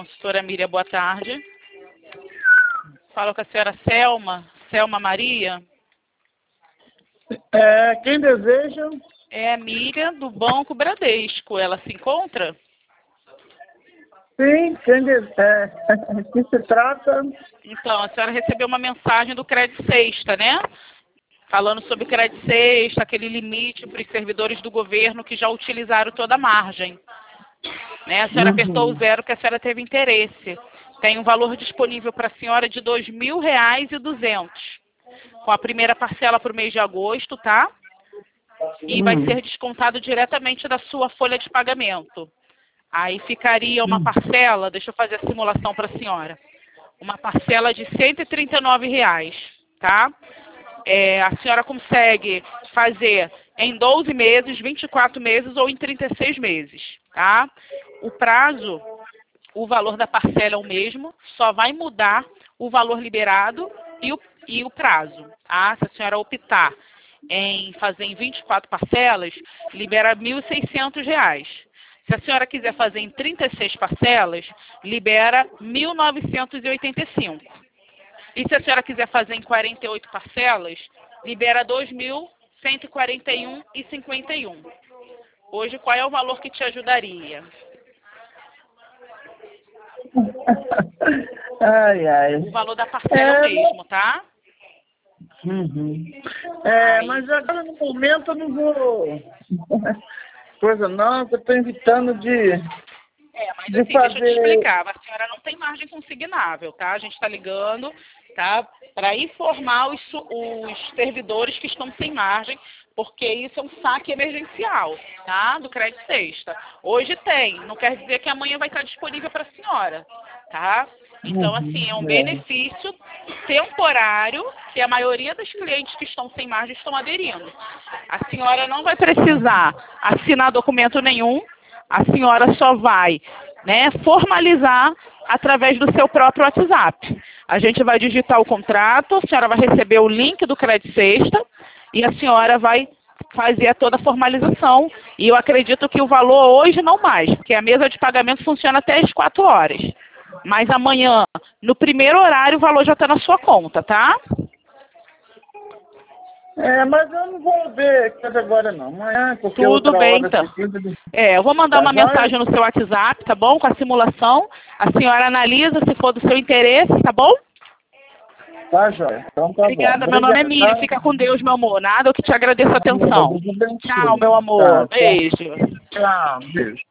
Consultora Miriam, boa tarde. Falo com a senhora Selma Maria. Quem deseja? É a Miriam, do Banco Bradesco. Ela se encontra? Sim, que se trata? Então, a senhora recebeu uma mensagem do Crédito Sexta, né? Falando sobre Crédito Sexta, aquele limite para os servidores do governo que já utilizaram toda a margem. Né? A senhora apertou o 0 que a senhora teve interesse. Tem um valor disponível para a senhora de R$ 2.200, com a primeira parcela para o mês de agosto, tá? E vai ser descontado diretamente da sua folha de pagamento. Aí ficaria uma parcela, deixa eu fazer a simulação para a senhora, uma parcela de R$ 139, tá? A senhora consegue fazer em 12 meses, 24 meses ou em 36 meses, tá? O prazo, o valor da parcela é o mesmo, só vai mudar o valor liberado e o prazo, tá? Se a senhora optar em fazer em 24 parcelas, libera R$ 1.600. Se a senhora quiser fazer em 36 parcelas, libera R$ 1.985. E se a senhora quiser fazer em 48 parcelas, libera R$ 2.141,51. Hoje, qual é o valor que te ajudaria? Ai. O valor da parcela é o mesmo, tá? Mas agora no momento eu não vou coisa não, que eu estou evitando de Mas assim, fazer... deixa eu te explicar. A senhora não tem margem consignável, tá? A gente está ligando, tá? Para informar os servidores que estão sem margem, porque isso é um saque emergencial, tá? Do Crédito Sexta. Hoje tem, não quer dizer que amanhã vai estar disponível para a senhora, tá? Então, assim, é um benefício temporário que a maioria dos clientes que estão sem margem estão aderindo. A senhora não vai precisar assinar documento nenhum, a senhora só vai, né, formalizar através do seu próprio WhatsApp. A gente vai digitar o contrato, a senhora vai receber o link do Crédito Sexta e a senhora vai fazer toda a formalização. E eu acredito que o valor hoje não mais, porque a mesa de pagamento funciona até às 4 horas. Mas amanhã, no primeiro horário, o valor já está na sua conta, tá? Mas eu não vou ver agora não. Amanhã, porque tudo bem, hora então. precisa... Eu vou mandar uma joia? mensagem no seu WhatsApp, tá bom? Com a simulação. A senhora analisa se for do seu interesse, tá bom? Tá, joia. Então tá Obrigada, bom. meu nome é Obrigado, Miriam. tá? Fica com Deus, meu amor. Nada, eu que te agradeço a atenção. Deus abençoe. Tchau, meu amor. Tá. Beijo. Tchau, beijo.